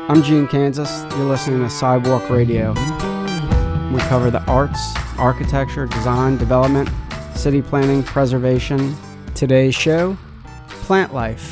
I'm Gene Kansas. You're listening to Sidewalk Radio. We cover the arts, architecture, design, development, city planning, preservation. Today's show, plant life.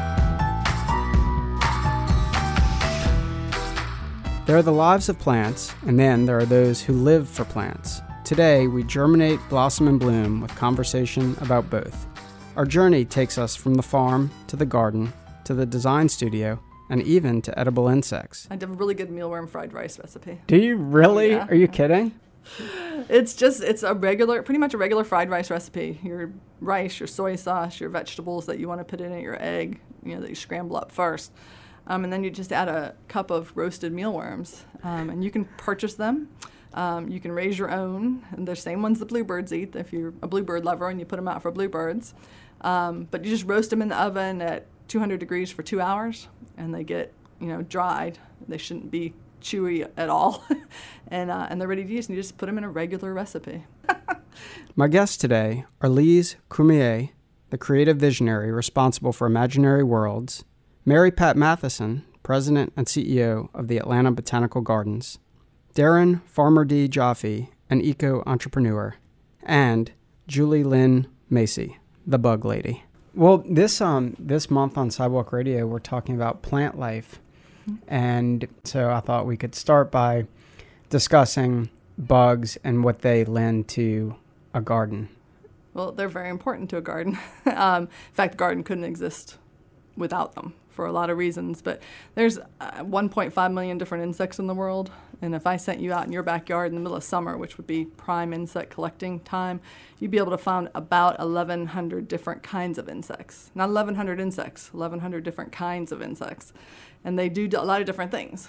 There are the lives of plants, and then there are those who live for plants. Today, we germinate, blossom, and bloom with conversation about both. Our journey takes us from the farm to the garden to the design studio and even to edible insects. I did a really good mealworm fried rice recipe. Do you really? Yeah. Are you kidding? It's pretty much a regular fried rice recipe. Your rice, your soy sauce, your vegetables that you want to put in it, your egg, that you scramble up first. And then you just add a cup of roasted mealworms. And you can purchase them. You can raise your own. And they're the same ones the bluebirds eat if you're a bluebird lover and you put them out for bluebirds. But you just roast them in the oven at 200 degrees for 2 hours, and they get, dried. They shouldn't be chewy at all, and they're ready to use. And you just put them in a regular recipe. My guests today are Lise Cormier, the creative visionary responsible for Imaginary Worlds, Mary Pat Matheson, president and CEO of the Atlanta Botanical Gardens, Darren Farmer D. Jaffe, an eco-entrepreneur, and Julie Lynn Macy, the bug lady. Well, this month on Sidewalk Radio, we're talking about plant life. And so I thought we could start by discussing bugs and what they lend to a garden. Well, they're very important to a garden. In fact, the garden couldn't exist without them for a lot of reasons. But there's 1.5 million different insects in the world. And if I sent you out in your backyard in the middle of summer, which would be prime insect collecting time, you'd be able to find about 1,100 different kinds of insects. Not 1,100 insects, 1,100 different kinds of insects. And they do a lot of different things.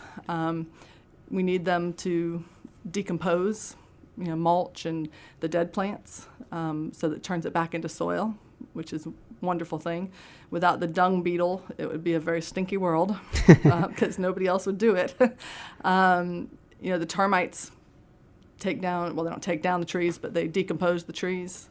We need them to decompose, mulch and the dead plants, so that it turns it back into soil, which is a wonderful thing. Without the dung beetle, it would be a very stinky world because nobody else would do it. The termites they don't take down the trees, but they decompose the trees.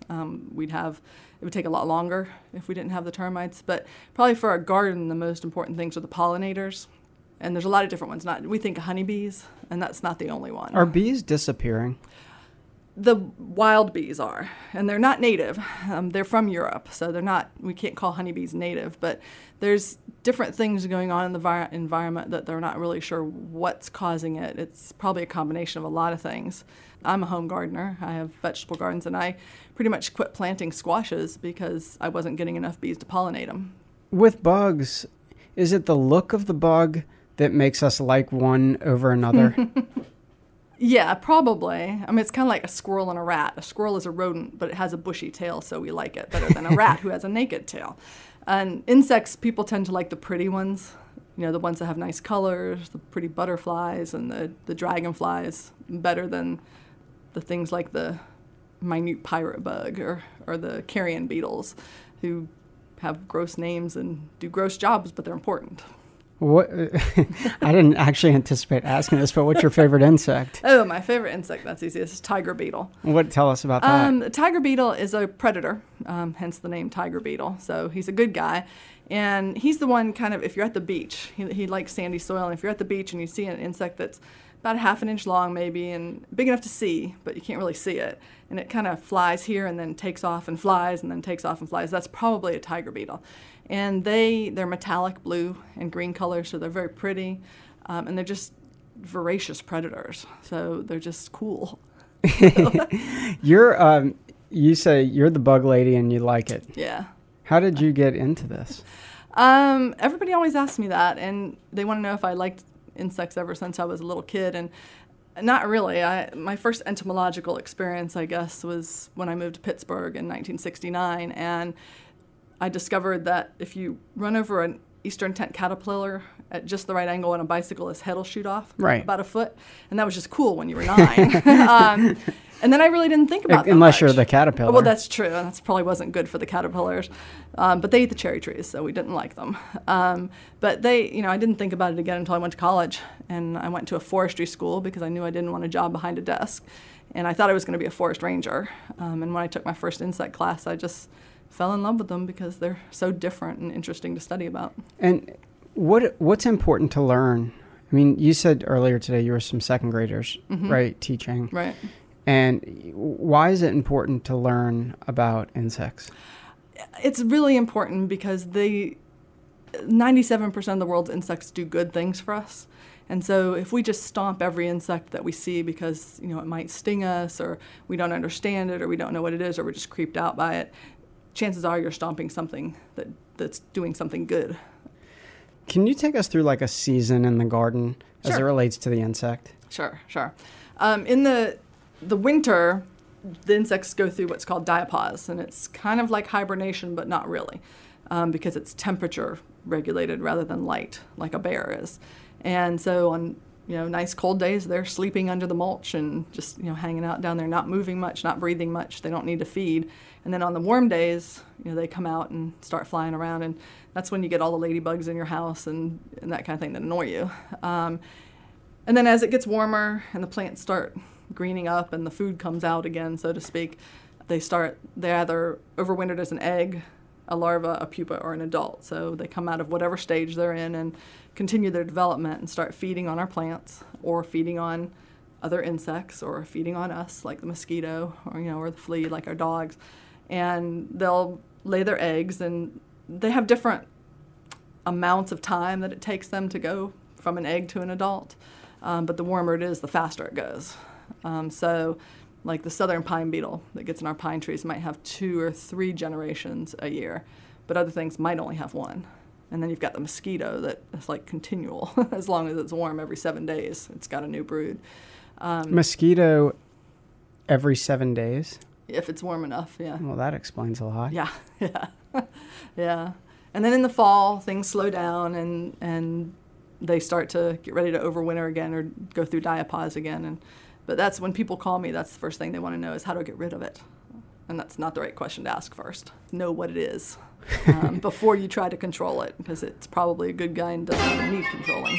It would take a lot longer if we didn't have the termites. But probably for our garden, the most important things are the pollinators. And there's a lot of different ones. We think of honeybees, and that's not the only one. Are bees disappearing? The wild bees are, and they're not native. They're from Europe, so we can't call honeybees native, but there's different things going on in the environment that they're not really sure what's causing it. It's probably a combination of a lot of things. I'm a home gardener. I have vegetable gardens, and I pretty much quit planting squashes because I wasn't getting enough bees to pollinate them. With bugs, is it the look of the bug that makes us like one over another? Yeah, probably. It's kind of like a squirrel and a rat. A squirrel is a rodent, but it has a bushy tail, so we like it better than a rat who has a naked tail. And insects, people tend to like the pretty ones, the ones that have nice colors, the pretty butterflies and the dragonflies, better than the things like the minute pirate bug or the carrion beetles, who have gross names and do gross jobs, but they're important. What? I didn't actually anticipate asking this, but what's your favorite insect? Oh, my favorite insect, that's easy. This is tiger beetle. Tell us about that. The tiger beetle is a predator, hence the name tiger beetle. So he's a good guy. And he's the one if you're at the beach, he likes sandy soil. And if you're at the beach and you see an insect that's about 1/2 inch long maybe and big enough to see, but you can't really see it, and it kind of flies here and then takes off and flies and then takes off and flies, that's probably a tiger beetle. And they're metallic blue and green color, so they're very pretty, and they're just voracious predators, so they're just cool. You say you're the bug lady and you like it. Yeah. How did you get into this? Everybody always asks me that, and they want to know if I liked insects ever since I was a little kid, and not really. My first entomological experience, I guess, was when I moved to Pittsburgh in 1969, and I discovered that if you run over an eastern tent caterpillar at just the right angle on a bicycle, his head will shoot off about a foot, and that was just cool when you were 9. And then I really didn't think about that unless much. You're the caterpillar. Well, that's true. That probably wasn't good for the caterpillars, but they eat the cherry trees, so we didn't like them. But I didn't think about it again until I went to college, and I went to a forestry school because I knew I didn't want a job behind a desk, and I thought I was going to be a forest ranger. And when I took my first insect class, I just fell in love with them because they're so different and interesting to study about. And what's important to learn I mean, you said earlier today you were some second graders, right, teaching. Right. And why is it important to learn about insects? It's really important because 97% of the world's insects do good things for us. And so if we just stomp every insect that we see because, it might sting us, or we don't understand it, or we don't know what it is, or we're just creeped out by it, chances are you're stomping something that's doing something good. Can you take us through like a season in the garden as it relates to the insect? Sure. In the winter, the insects go through what's called diapause, and it's kind of like hibernation, but not really, because it's temperature regulated rather than light, like a bear is. And so on nice cold days, they're sleeping under the mulch and just hanging out down there, not moving much, not breathing much. They don't need to feed. And then on the warm days, they come out and start flying around, and that's when you get all the ladybugs in your house and that kind of thing that annoy you. And then as it gets warmer and the plants start greening up and the food comes out again, so to speak, they either overwintered as an egg, a larva, a pupa, or an adult. So they come out of whatever stage they're in and continue their development and start feeding on our plants, or feeding on other insects, or feeding on us, like the mosquito, or the flea, like our dogs. And they'll lay their eggs, and they have different amounts of time that it takes them to go from an egg to an adult. But the warmer it is, the faster it goes. So like the southern pine beetle that gets in our pine trees might have 2 or 3 generations a year, but other things might only have 1. And then you've got the mosquito that is like continual. As long as it's warm, every 7 days, it's got a new brood. Mosquito every 7 days? If it's warm enough, yeah. Well, that explains a lot. Yeah. Yeah. And then in the fall, things slow down and they start to get ready to overwinter again or go through diapause again. But that's when people call me, that's the first thing they want to know is how do I get rid of it? And that's not the right question to ask first. Know what it is before you try to control it, because it's probably a good guy and doesn't even need controlling.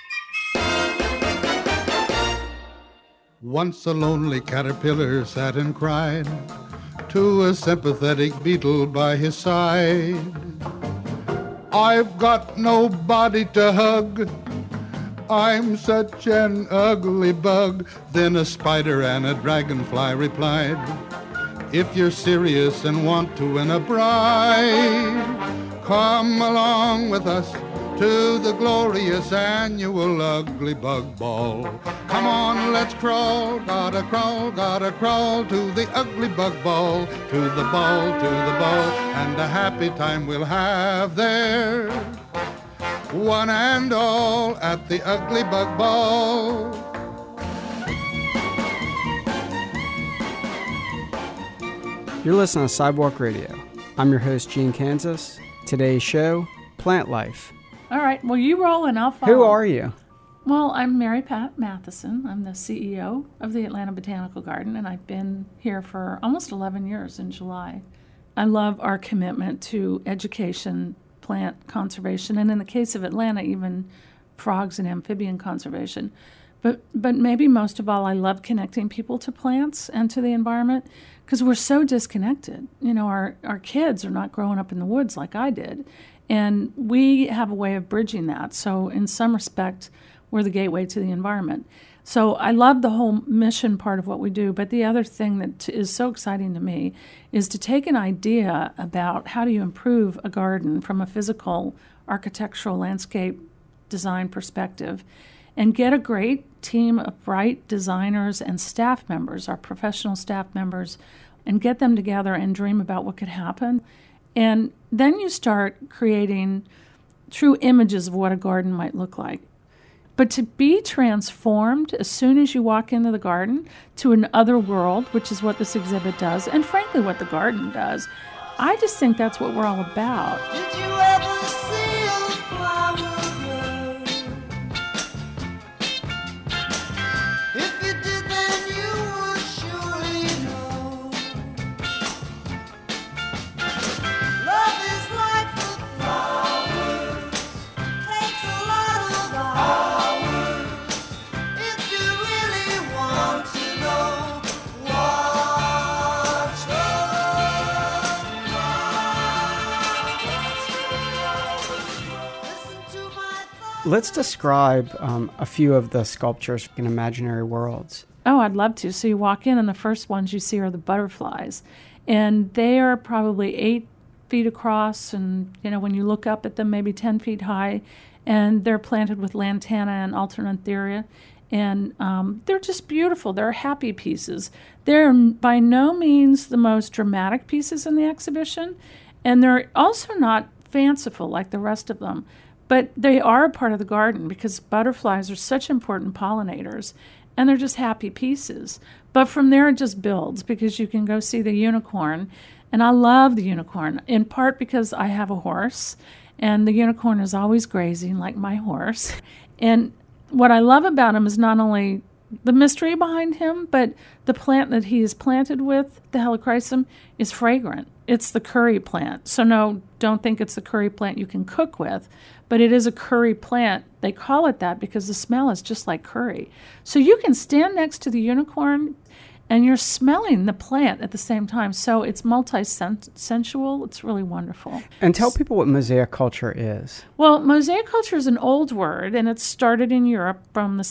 Once a lonely caterpillar sat and cried to a sympathetic beetle by his side. I've got nobody to hug, I'm such an ugly bug. Then a spider and a dragonfly replied, if you're serious and want to win a bride, come along with us to the glorious annual Ugly Bug Ball. Come on, let's crawl, gotta crawl to the Ugly Bug Ball, to the ball, and a happy time we'll have there. One and all at the Ugly Bug Ball. You're listening to Sidewalk Radio. I'm your host, Gene Kansas. Today's show, Plant Life. All right. Well, you roll and I'll follow. Who are you? Well, I'm Mary Pat Matheson. I'm the CEO of the Atlanta Botanical Garden, and I've been here for almost 11 years in July. I love our commitment to education, plant conservation, and in the case of Atlanta, even frogs and amphibian conservation. But maybe most of all, I love connecting people to plants and to the environment because we're so disconnected. Our kids are not growing up in the woods like I did. And we have a way of bridging that. So in some respect, we're the gateway to the environment. So I love the whole mission part of what we do. But the other thing that is so exciting to me is to take an idea about how do you improve a garden from a physical, architectural, landscape design perspective and get a great team of bright designers and staff members, our professional staff members, and get them together and dream about what could happen. And then you start creating true images of what a garden might look like. But to be transformed as soon as you walk into the garden to an other world, which is what this exhibit does, and frankly what the garden does, I just think that's what we're all about. Did you ever see a flower bloom? If you did, then you would surely know. Love is like the flowers, takes a lot of hours. If you really want to know, watch the flowers. Let's describe a few of the sculptures in Imaginary Worlds. Oh, I'd love to. So you walk in, and the first ones you see are the butterflies. And they are probably 8 feet across, and, when you look up at them, maybe 10 feet high. And they're planted with lantana and alternantheria. And they're just beautiful. They're happy pieces. They're by no means the most dramatic pieces in the exhibition. And they're also not fanciful like the rest of them. But they are a part of the garden because butterflies are such important pollinators. And they're just happy pieces. But from there it just builds because you can go see the unicorn. And I love the unicorn, in part because I have a horse. And the unicorn is always grazing like my horse. And what I love about him is not only the mystery behind him, but the plant that he is planted with, the helichrysum, is fragrant. It's the curry plant. So no, don't think it's the curry plant you can cook with, but it is a curry plant. They call it that because the smell is just like curry. So you can stand next to the unicorn and you're smelling the plant at the same time. So it's multi-sensual. It's really wonderful. And tell people what mosaic culture is. Well, mosaic culture is an old word, and it started in Europe from the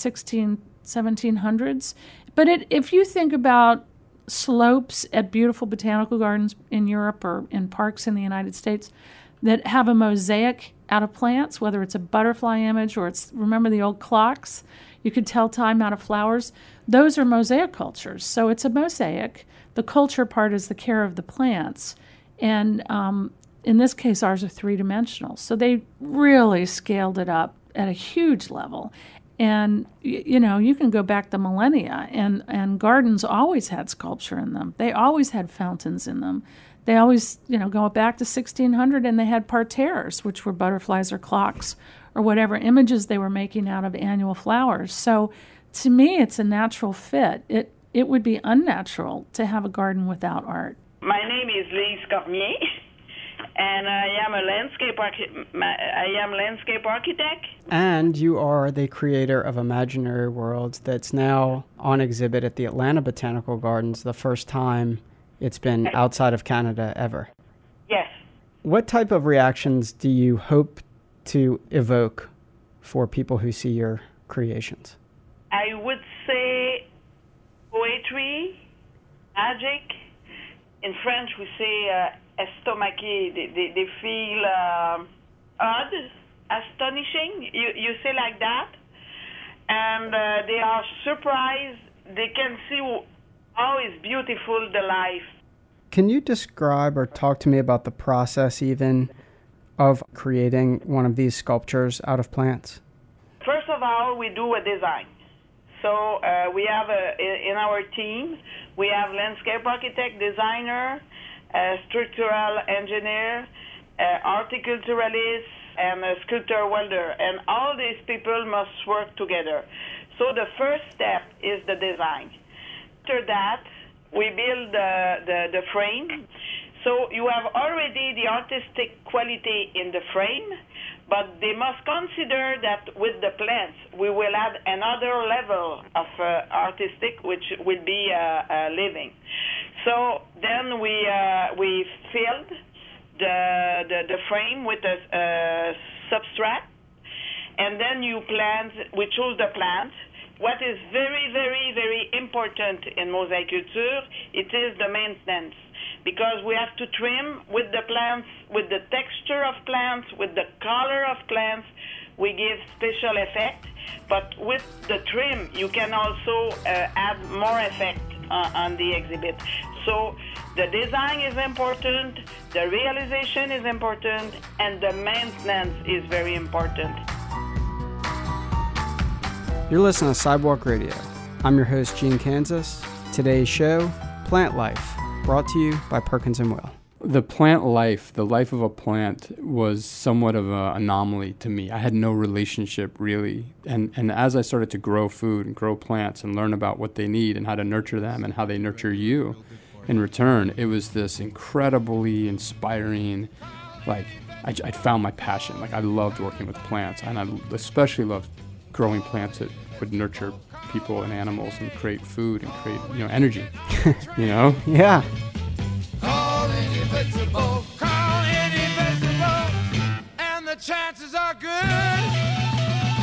1700s. But if you think about slopes at beautiful botanical gardens in Europe or in parks in the United States that have a mosaic out of plants, whether it's a butterfly image or remember the old clocks? You could tell time out of flowers. Those are mosaic cultures. So it's a mosaic. The culture part is the care of the plants. And in this case, ours are 3-dimensional. So they really scaled it up at a huge level. And, you can go back the millennia, and gardens always had sculpture in them. They always had fountains in them. They always, go back to 1600, and they had parterres, which were butterflies or clocks or whatever images they were making out of annual flowers. So to me, it's a natural fit. It would be unnatural to have a garden without art. My name is Lise Cormier, and I am a landscape architect. And you are the creator of Imaginary Worlds that's now on exhibit at the Atlanta Botanical Gardens, the first time it's been outside of Canada ever. Yes. What type of reactions do you hope to evoke for people who see your creations? I would say poetry, magic. In French, we say estomaqué. They feel odd, astonishing. You say like that. And they are surprised. They can see how is beautiful the life. Can you describe or talk to me about the process even of creating one of these sculptures out of plants? First of all, we do a design. So we have in our team, we have landscape architect, designer, structural engineer, horticulturalist, and a sculptor welder. And all these people must work together. So the first step is the design. After that, we build the frame. So you have already the artistic quality in the frame, but they must consider that with the plants, we will add another level of artistic, which will be living. So then we filled the frame with a substrate, and then we choose the plant. What is very, very, very important in mosaic culture, it is the maintenance. Because we have to trim with the plants, with the texture of plants, with the color of plants, we give special effect. But with the trim, you can also add more effect on the exhibit. So the design is important, the realization is important, and the maintenance is very important. You're listening to Sidewalk Radio. I'm your host, Gene Kansas. Today's show, Plant Life, brought to you by Perkins & Will. The plant life, the life of a plant, was somewhat of an anomaly to me. I had no relationship, really. And as I started to grow food and grow plants and learn about what they need and how to nurture them and how they nurture you in return, it was this incredibly inspiring, I found my passion. I loved working with plants, and I especially loved growing plants that would nurture people and animals and create food and create, energy, Yeah. Call any vegetable, and the chances are good.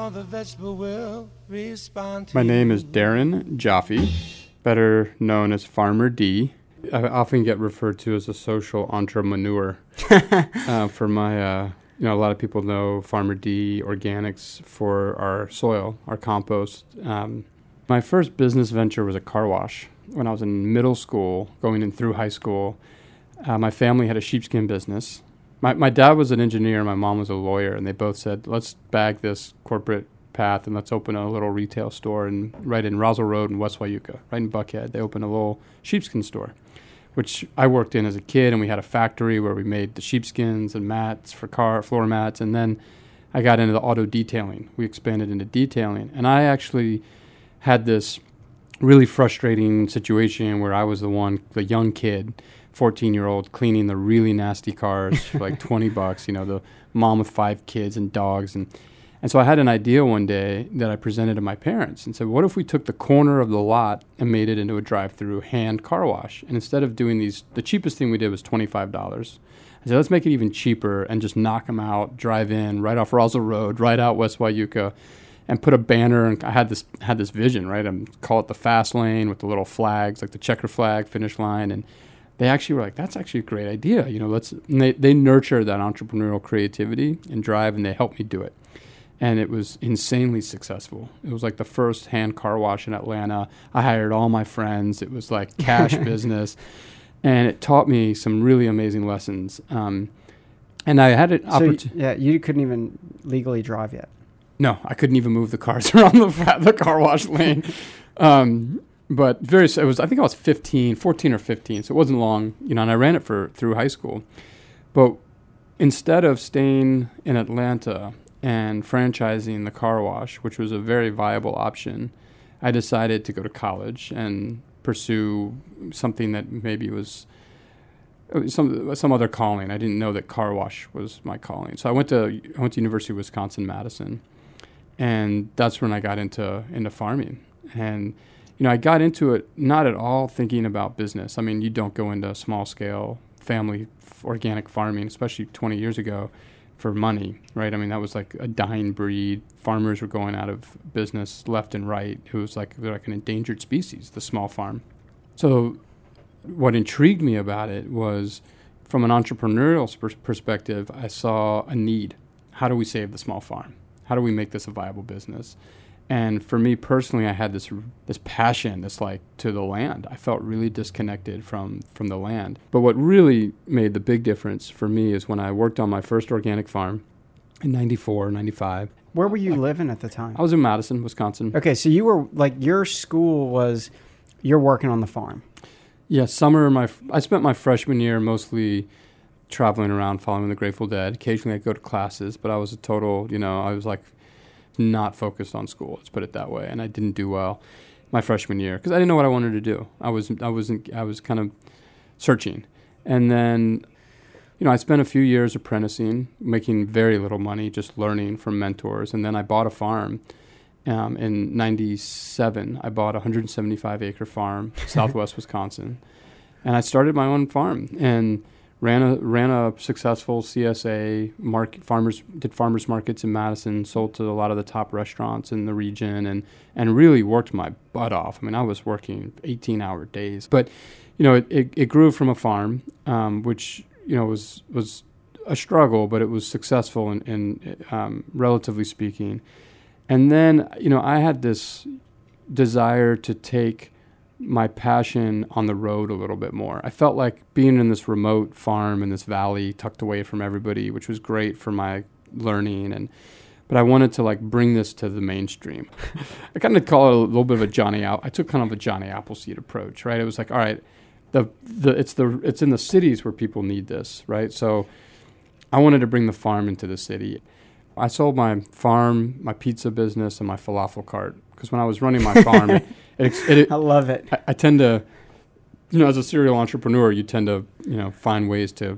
all the vegetable will respond to My name you. is Darren Jaffe, better known as Farmer D. I often get referred to as a social entrepreneur for my, a lot of people know Farmer D Organics for our soil, our compost. My first business venture was a car wash. When I was in middle school, going in through high school, my family had a sheepskin business. My dad was an engineer, my mom was a lawyer, and they both said, let's bag this corporate path and let's open a little retail store right in Roswell Road in West Wayuka, right in Buckhead. They opened a little sheepskin store, which I worked in as a kid, and we had a factory where we made the sheepskins and mats for floor mats, and then I got into the auto detailing. We expanded into detailing, and I actually had this really frustrating situation where I was the young kid, 14-year-old, cleaning the really nasty cars for like $20, the mom with 5 kids and dogs. And so I had an idea one day that I presented to my parents and said, what if we took the corner of the lot and made it into a drive-through hand car wash? And instead of doing the cheapest thing we did was $25. I said, let's make it even cheaper and just knock them out, drive in, right off Roswell Road, right out West Wayuka, and put a banner. And I had this vision, right? Call it the fast lane with the little flags, like the checker flag, finish line. And they actually were like, that's actually a great idea. They nurture that entrepreneurial creativity and drive, and they helped me do it. And it was insanely successful. It was like the first hand car wash in Atlanta. I hired all my friends. It was like cash business. And it taught me some really amazing lessons. And I had an opportunity. You couldn't even legally drive yet. No, I couldn't even move the cars around the car wash lane. But I think I was 14 or 15, so it wasn't long, and I ran it through high school. But instead of staying in Atlanta and franchising the car wash, which was a very viable option, I decided to go to college and pursue something that maybe was some other calling. I didn't know that car wash was my calling. So I went to University of Wisconsin-Madison, and that's when I got into farming. And I got into it not at all thinking about business. I mean, you don't go into small-scale family organic farming, especially 20 years ago, for money, right? I mean, that was like a dying breed. Farmers were going out of business left and right. It was they're like an endangered species, the small farm. So what intrigued me about it was, from an entrepreneurial perspective, I saw a need. How do we save the small farm? How do we make this a viable business? And for me personally, I had this passion, to the land. I felt really disconnected from the land. But what really made the big difference for me is when I worked on my first organic farm in 94, 95. Where were you living at the time? I was in Madison, Wisconsin. Okay, so you were, your school was, you're working on the farm. Yeah, I spent my freshman year mostly traveling around following the Grateful Dead. Occasionally I'd go to classes, but I was a total, I was not focused on school, let's put it that way, and I didn't do well my freshman year because I didn't know what I wanted to do. I was kind of searching, and then I spent a few years apprenticing, making very little money, just learning from mentors, and then I bought a farm. In 97, I bought a 175-acre farm, southwest Wisconsin, and I started my own farm and ran a successful CSA did farmers markets in Madison, sold to a lot of the top restaurants in the region, and really worked my butt off. I mean, I was working 18-hour days, but it grew from a farm, which was a struggle, but it was successful in relatively speaking. And then I had this desire to take my passion on the road a little bit more. I felt like being in this remote farm in this valley, tucked away from everybody, which was great for my learning, but I wanted to bring this to the mainstream. I kind of call it a little bit of I took kind of a Johnny Appleseed approach, right? It was all right, it's in the cities where people need this, right? So I wanted to bring the farm into the city. I sold my farm, my pizza business, and my falafel cart, because when I was running my farm, I love it. I tend to, as a serial entrepreneur, you tend to, find ways to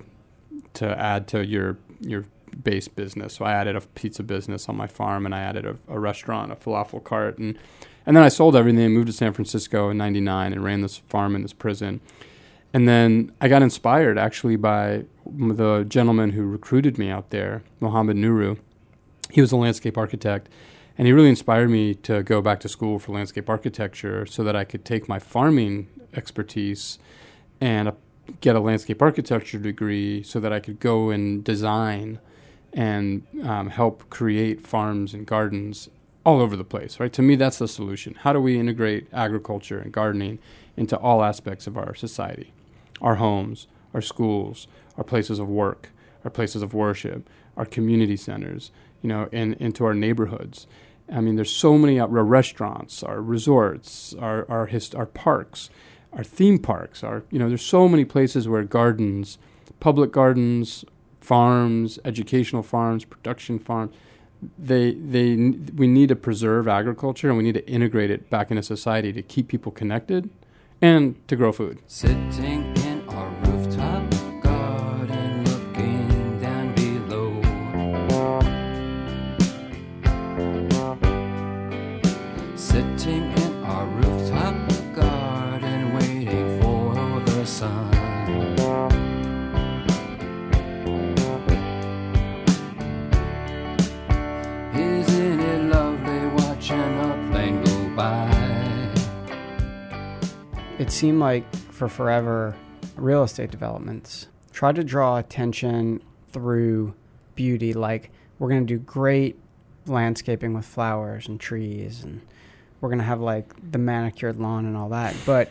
add to your base business. So I added a pizza business on my farm, and I added a restaurant, a falafel cart, and then I sold everything and moved to San Francisco in 99 and ran this farm in this prison. And then I got inspired actually by the gentleman who recruited me out there, Mohammed Nuru. He was a landscape architect, And he really inspired me to go back to school for landscape architecture so that I could take my farming expertise and get a landscape architecture degree so that I could go and design and help create farms and gardens all over the place, right? To me, that's the solution. How do we integrate agriculture and gardening into all aspects of our society? Our homes, our schools, our places of work, our places of worship, our community centers, and into our neighborhoods. I mean, there's so many our restaurants, our resorts, our parks, our theme parks. There's so many places where gardens, public gardens, farms, educational farms, production farms, we need to preserve agriculture, and we need to integrate it back into society to keep people connected and to grow food. Sitting in our rooftop garden, looking down below. Sitting in our rooftop garden, waiting for the sun. Isn't it lovely watching a plane go by? It seemed like for forever, real estate developments tried to draw attention through beauty, like we're going to do great landscaping with flowers and trees, and we're going to have like the manicured lawn and all that. But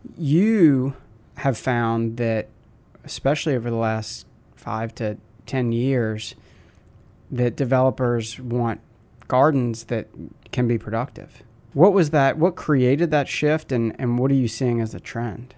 you have found that, especially over the last 5 to 10 years, that developers want gardens that can be productive. What was that? What created that shift, and what are you seeing as a trend?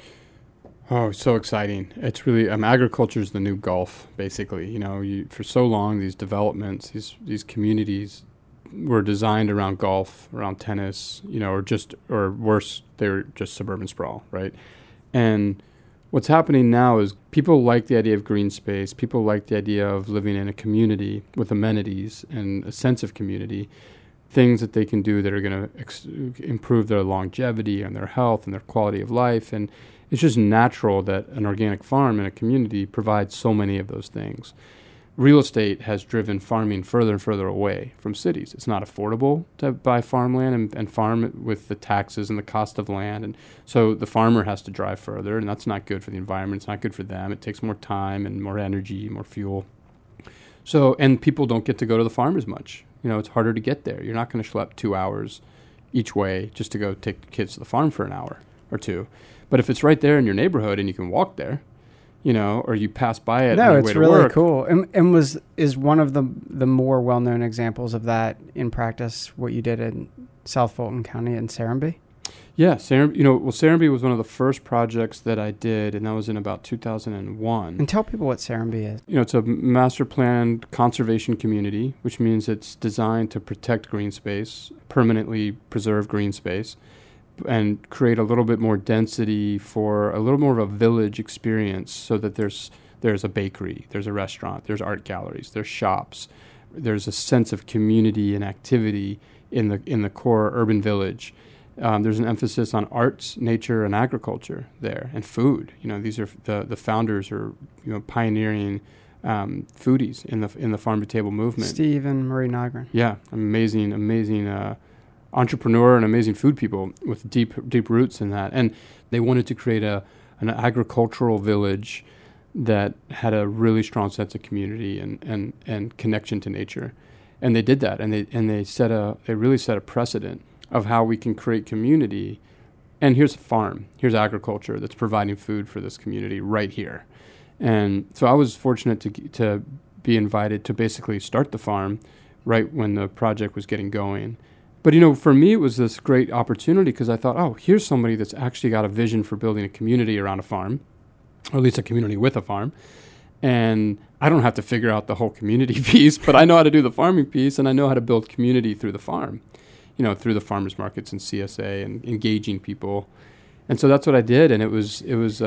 Oh, so exciting. It's really, agriculture is the new golf, basically. For so long, these developments, these communities were designed around golf, around tennis, or worse, they were just suburban sprawl, right? And what's happening now is people like the idea of green space. People like the idea of living in a community with amenities and a sense of community, things that they can do that are going to improve their longevity and their health and their quality of life. And it's just natural that an organic farm in a community provides so many of those things. Real estate has driven farming further and further away from cities. It's not affordable to buy farmland and farm with the taxes and the cost of land. And so the farmer has to drive further, and that's not good for the environment. It's not good for them. It takes more time and more energy, more fuel. So, and people don't get to go to the farm as much. It's harder to get there. You're not going to schlep 2 hours each way just to go take the kids to the farm for an hour or two. But if it's right there in your neighborhood and you can walk there, or you pass by it. No, on your it's way to really work. cool. And is one of the more well-known examples of that in practice what you did in South Fulton County in Serenbe? Yeah, Serenbe was one of the first projects that I did, and that was in about 2001. And tell people what Serenbe is. It's a master planned conservation community, which means it's designed to protect green space, permanently preserve green space, and create a little bit more density for a little more of a village experience, so that there's a bakery, there's a restaurant, there's art galleries, there's shops, there's a sense of community and activity in the core urban village. There's an emphasis on arts, nature, and agriculture there, and food. These are the founders are pioneering foodies in the farm to table movement. Steve and Marie Nygren. Yeah, amazing entrepreneur and amazing food people with deep roots in that. And they wanted to create an agricultural village that had a really strong sense of community and connection to nature. And they did that, and they really set a precedent of how we can create community. And here's a farm, here's agriculture that's providing food for this community right here. And so I was fortunate to be invited to basically start the farm right when the project was getting going. But, for me, it was this great opportunity because I thought, oh, here's somebody that's actually got a vision for building a community around a farm, or at least a community with a farm. And I don't have to figure out the whole community piece, but I know how to do the farming piece, and I know how to build community through the farm, through the farmers markets and CSA and engaging people. And so that's what I did, and it was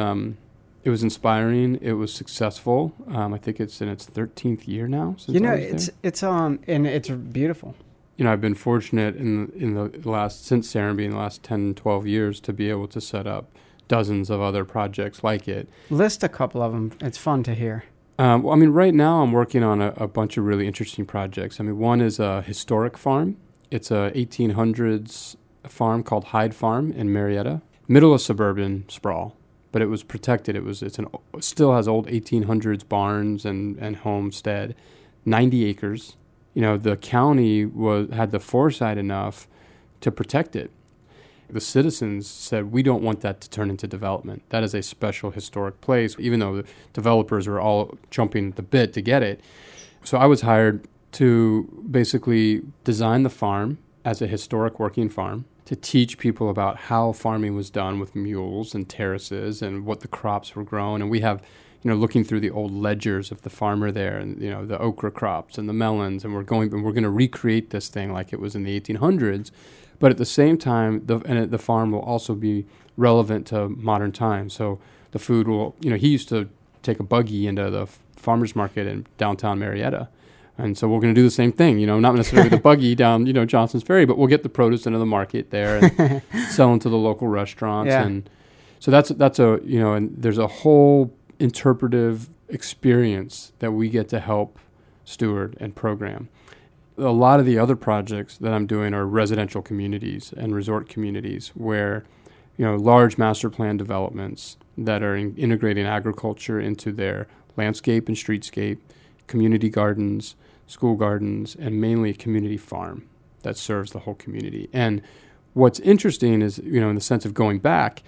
inspiring. It was successful. I think it's in its 13th year now. Since And it's beautiful. I've been fortunate since Serenbe in the last 10, 12 years to be able to set up dozens of other projects like it. List a couple of them. It's fun to hear. Right now I'm working on a bunch of really interesting projects. One is a historic farm. It's a 1800s farm called Hyde Farm in Marietta, middle of suburban sprawl, but it was protected. It still has old 1800s barns and homestead, 90 acres. You know, the county had the foresight enough to protect it. The citizens said, we don't want that to turn into development. That is a special historic place, even though the developers were all jumping at the bit to get it. So I was hired to basically design the farm as a historic working farm, to teach people about how farming was done with mules and terraces and what the crops were grown. And we have, you know, looking through the old ledgers of the farmer there, and, you know, the okra crops and the melons, and we're going to recreate this thing like it was in the 1800s. But at the same time, the farm will also be relevant to modern times. So the food will, you know, he used to take a buggy into the farmer's market in downtown Marietta. And so we're going to do the same thing, you know, not necessarily the buggy down, you know, Johnson's Ferry, but we'll get the produce into the market there and sell them to the local restaurants. Yeah. And so that's a, you know, and there's a whole interpretive experience that we get to help steward and program. A lot of the other projects that I'm doing are residential communities and resort communities where, you know, large master plan developments that are integrating agriculture into their landscape and streetscape, community gardens, school gardens, and mainly a community farm that serves the whole community. And what's interesting is, you know, in the sense of going back,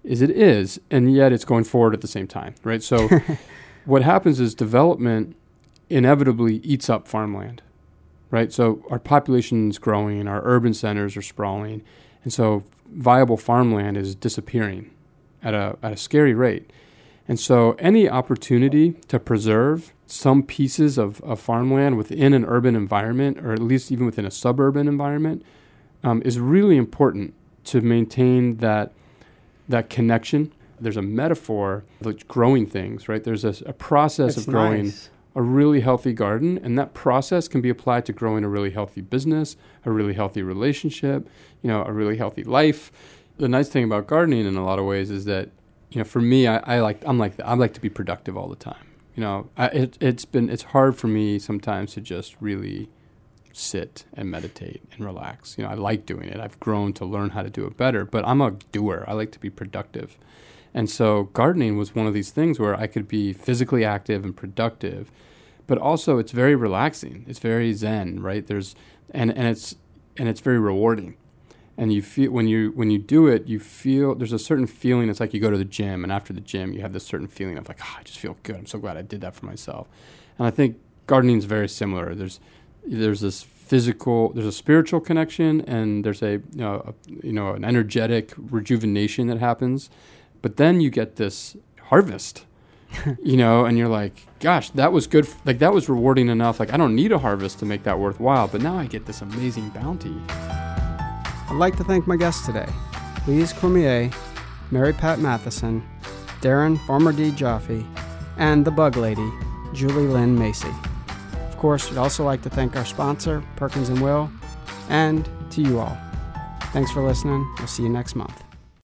and yet it's going forward at the same time, right? So what happens is development inevitably eats up farmland, right? So our population is growing, our urban centers are sprawling, and so viable farmland is disappearing at a scary rate. And so any opportunity to preserve some pieces of farmland within an urban environment, or at least even within a suburban environment, is really important to maintain that connection. There's a metaphor of growing things, right? There's a process of growing a really healthy garden, and that process can be applied to growing a really healthy business, a really healthy relationship, you know, a really healthy life. The nice thing about gardening in a lot of ways is that, you know, for me, I like to be productive all the time. You know, it's hard for me sometimes to just really sit and meditate and relax. You know, I like doing it. I've grown to learn how to do it better, but I'm a doer. I like to be productive. And so gardening was one of these things where I could be physically active and productive, but also it's very relaxing. It's very zen, right? And it's very rewarding. And you feel when you do it, you feel there's a certain feeling. It's like you go to the gym, and after the gym, you have this certain feeling of like, I just feel good. I'm so glad I did that for myself. And I think gardening is very similar. There's this physical, there's a spiritual connection, and there's an energetic rejuvenation that happens. But then you get this harvest, you know, and you're like, gosh, that was good. Like that was rewarding enough. Like I don't need a harvest to make that worthwhile. But now I get this amazing bounty. I'd like to thank my guests today, Lise Cormier, Mary Pat Matheson, Darren Farmer D. Jaffe, and the Bug Lady, Julie Lynn Macy. Of course, we'd also like to thank our sponsor, Perkins & Will, and to you all. Thanks for listening. We'll see you next month.